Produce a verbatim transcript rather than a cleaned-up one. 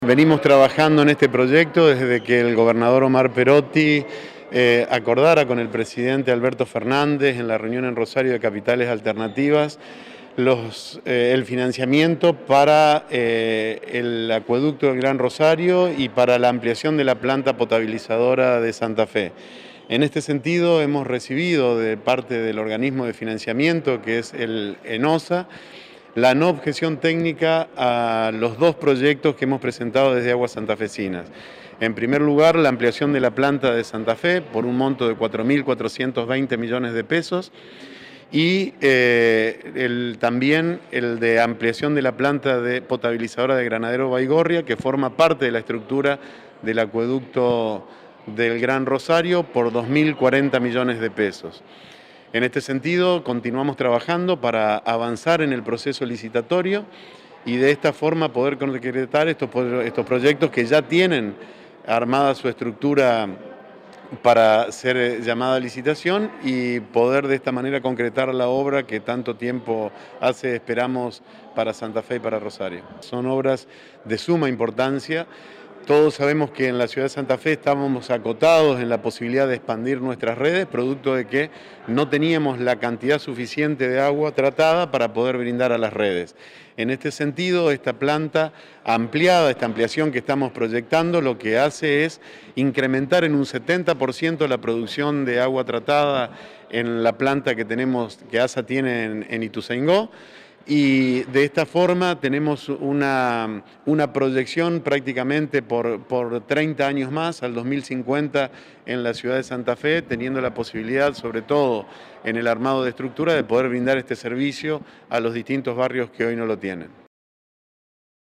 Venimos trabajando en este proyecto desde que el gobernador Omar Perotti eh, acordara con el presidente Alberto Fernández en la reunión en Rosario de Capitales Alternativas los, eh, el financiamiento para eh, el acueducto del Gran Rosario y para la ampliación de la planta potabilizadora de Santa Fe. En este sentido hemos recibido de parte del organismo de financiamiento, que es el ENOSA, la no objeción técnica a los dos proyectos que hemos presentado desde Aguas Santafesinas. En primer lugar, la ampliación de la planta de Santa Fe por un monto de cuatro mil cuatrocientos veinte millones de pesos y eh, el, también el de ampliación de la planta de potabilizadora de Granadero Baigorria, que forma parte de la estructura del acueducto del Gran Rosario, por dos mil cuarenta millones de pesos. En este sentido, continuamos trabajando para avanzar en el proceso licitatorio y de esta forma poder concretar estos, estos proyectos que ya tienen armada su estructura para ser llamada a licitación y poder de esta manera concretar la obra que tanto tiempo hace esperamos para Santa Fe y para Rosario. Son obras de suma importancia. Todos sabemos que en la ciudad de Santa Fe estábamos acotados en la posibilidad de expandir nuestras redes, producto de que no teníamos la cantidad suficiente de agua tratada para poder brindar a las redes. En este sentido, esta planta ampliada, esta ampliación que estamos proyectando, lo que hace es incrementar en un setenta por ciento la producción de agua tratada en la planta que tenemos, que ASA tiene en, en Ituzaingó. Y de esta forma tenemos una, una proyección prácticamente por, por treinta años más, al dos mil cincuenta, en la ciudad de Santa Fe, teniendo la posibilidad, sobre todo en el armado de estructura, de poder brindar este servicio a los distintos barrios que hoy no lo tienen.